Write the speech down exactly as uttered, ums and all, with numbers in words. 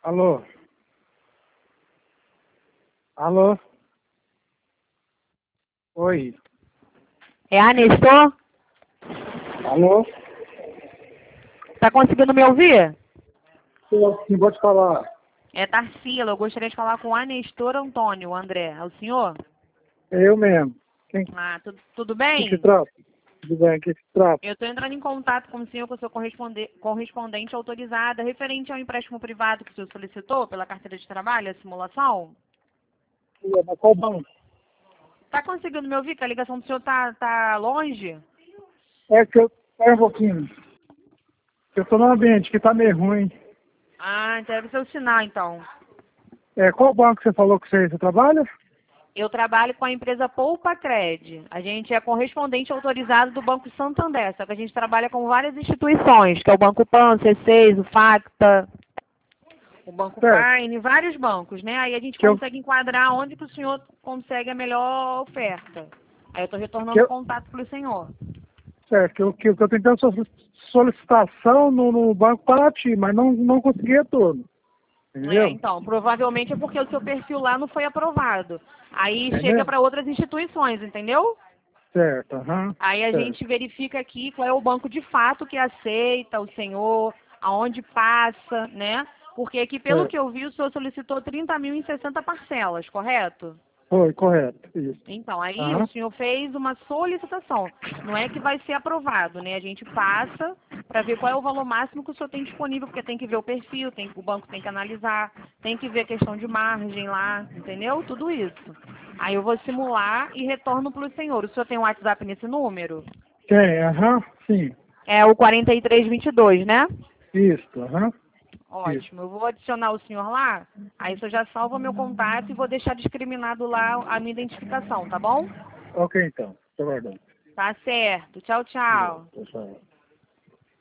Alô? Alô? Oi. É a Nestor? Alô? Tá conseguindo me ouvir? Sim, pode falar. É Tarsila, eu gostaria de falar com a Nestor Antônio, André. É o senhor? É eu mesmo. Quem Ah, tudo, tudo que se bem? trata? Tudo bem, que se trata? Eu estou entrando em contato com o senhor, com o seu corresponde- correspondente autorizada, referente ao empréstimo privado que o senhor solicitou pela carteira de trabalho, a simulação. É da qual banco? Tá conseguindo me ouvir? Que a ligação do senhor tá, tá longe? É que eu... Espera um pouquinho. Eu tô no ambiente que tá meio ruim. Ah, deve ser o sinal, então. É, qual banco você falou que você, você trabalha? Eu trabalho com a empresa Poupa Cred. A gente é correspondente autorizado do Banco Santander, só que a gente trabalha com várias instituições, que é o Banco Pan, C seis, o Facta, o Banco Certo. Paine, vários bancos, né? Aí a gente Que eu, consegue enquadrar onde que o senhor consegue a melhor oferta. Aí eu estou que retornando o eu, contato para o senhor. certo, que eu, que eu tô tentando so- solicitação no, no Banco Paraty, mas não, não consegui retorno. É, Entendeu? então, provavelmente é porque o seu perfil lá não foi aprovado. Aí chega Entendeu? para outras instituições, entendeu? Certo, aham. Aí a Certo. gente verifica aqui qual é o banco de fato que aceita o senhor, aonde passa, né? Porque aqui, pelo Certo. que eu vi, o senhor solicitou trinta mil em sessenta parcelas, correto? Foi, correto. Isso. Então, aí o Aham. senhor fez uma solicitação. Não é que vai ser aprovado, né? A gente passa para ver qual é o valor máximo que o senhor tem disponível, porque tem que ver o perfil, tem, o banco tem que analisar, tem que ver a questão de margem lá, entendeu? Tudo isso. Aí eu vou simular e retorno para o senhor. O senhor tem um WhatsApp nesse número? Tem, aham, sim. É o quarenta e três vinte e dois, né? Isso, aham. Isso. Ótimo. Eu vou adicionar o senhor lá, aí o senhor já salva meu contato e vou deixar discriminado lá a minha identificação, tá bom? Ok, então. Tô aguardando. Tá certo. Tchau, tchau. Beleza, pessoal.